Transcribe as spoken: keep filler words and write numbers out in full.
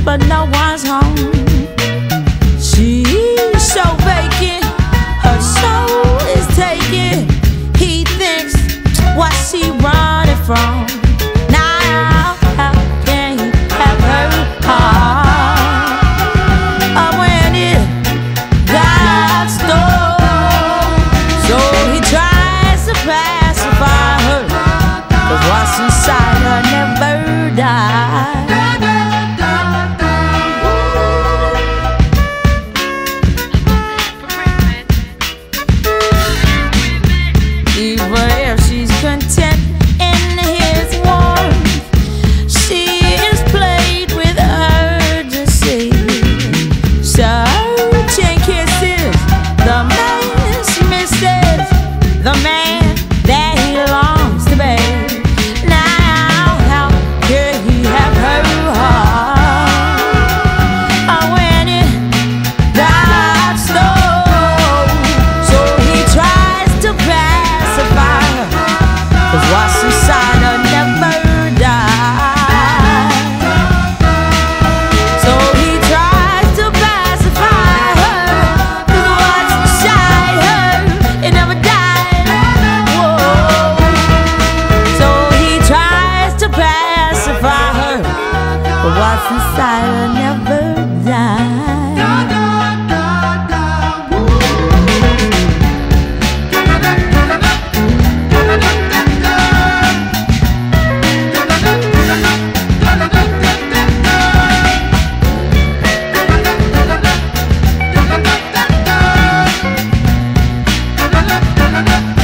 but no one's home. She's so vacant, her soul is taken. He thinks, what's she running from? Now, how can he have her heart? Oh, when it got stole, so he tries to pacify her, 'cause what's inside her never dies. Even if she's content in his warmth, she is plagued with urgency, searching kisses the man's misses, the man that he longs to be. Now, how could he have her heart? Oh, when it got stole, so he tries to pacify her, 'cause what's inside her never dies. So he tries to pacify her, 'cause what's inside her, it never dies. Whoa. So he tries to pacify her, but what's inside her never dies. Da da da da da